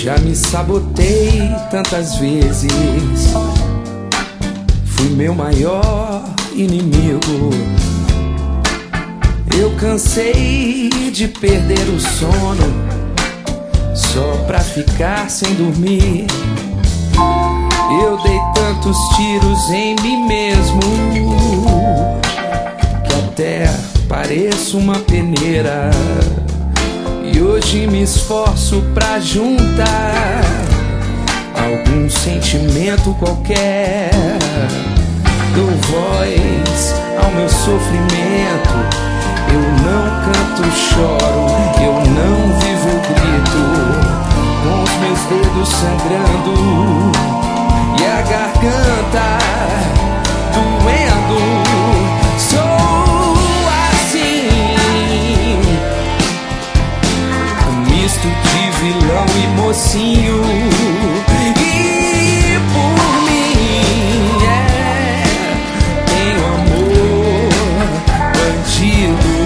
Já me sabotei tantas vezes, fui meu maior inimigo. Eu cansei de perder o sono só pra ficar sem dormir. Eu dei tantos tiros em mim mesmo que até pareço uma peneira. E hoje me esforço pra juntar algum sentimento qualquer. Dou voz ao meu sofrimento. Eu não canto, choro, eu não vivo, grito, com os meus dedos sangrando e a garganta doendo. Sou assim, misto de vilão e mocinho. E por mim tenho amor bandido.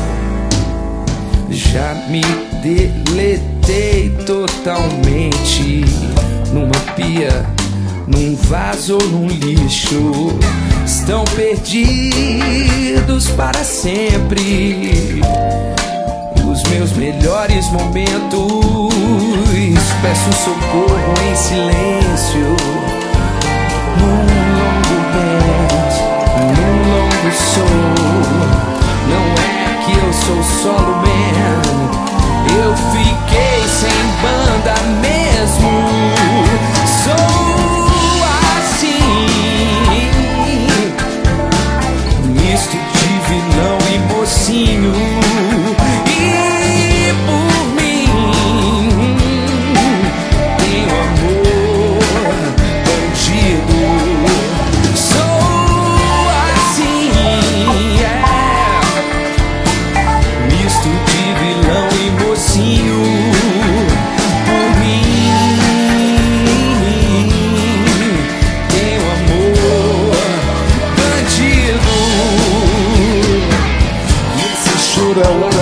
Já me deletei totalmente numa pia, num vaso ou num lixo. Estão perdidos para sempre os meus melhores momentos. Peço socorro em silêncio, num longo band, num longo soul. Não é que eu sou solo man, eu fiquei sem banda mesmo. Sou assim, misto de vilão e mocinho. E por mim tenho amor bandido. Sou assim, misto de vilão e mocinho. Por mim tenho amor bandido. E esse choro é o